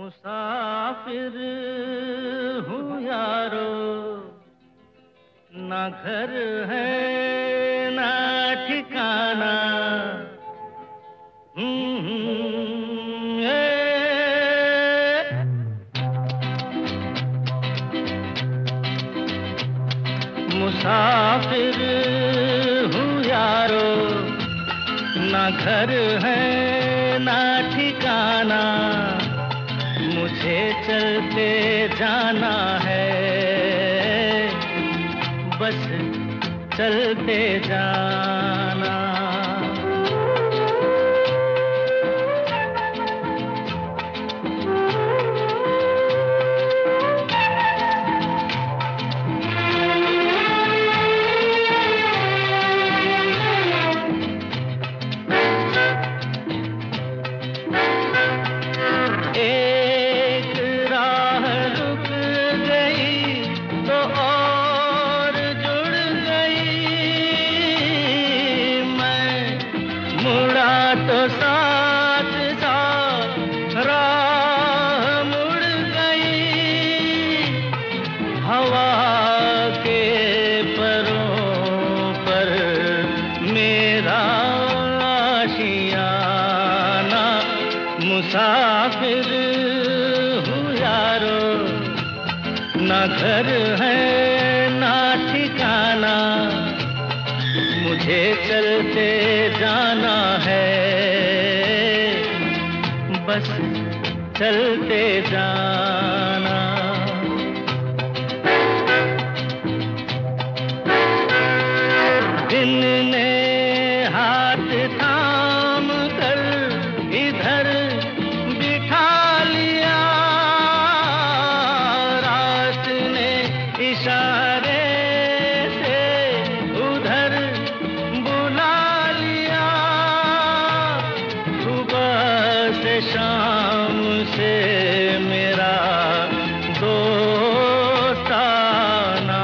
मुसाफिर हूँ यारो, ना घर है ना ठिकाना। मुसाफिर हूँ यारो, ना घर है ना ठिकाना। मुझे चलते जाना है, बस चलते जाना। तो साथ साथ राह मुड़ गई। हवा के परों पर मेरा आशियाना। मुसाफिर हूँ यारो, ना घर है ना ठिकाना। मुझे चलते जाना है, बस चलते जाना। दिन ने हाथ थाम कर इधर बिठा लिया, रात ने इशारे से उधर बुला लिया। सुबह से शाम से मेरा दोस्ताना।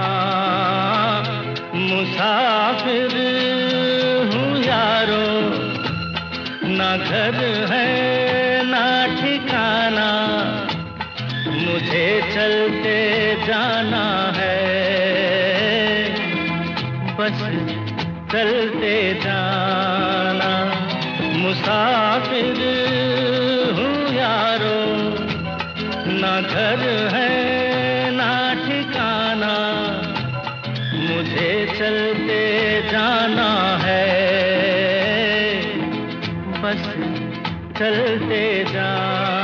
मुसाफिर हूँ यारो, ना घर है ना ठिकाना। मुझे चलते जाना है, बस चलते जाना। मुसाफिर हूँ यारो, ना घर है ना ठिकाना। मुझे चलते जाना है, बस चलते जाना।